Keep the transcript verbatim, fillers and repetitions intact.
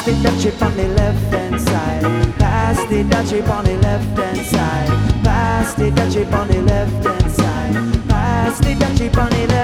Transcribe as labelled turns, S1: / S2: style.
S1: Pass the that chip on the left hand side. Pass the that chip on the left hand side. Pass the that chip on the left hand side. Pass the that chip on the left.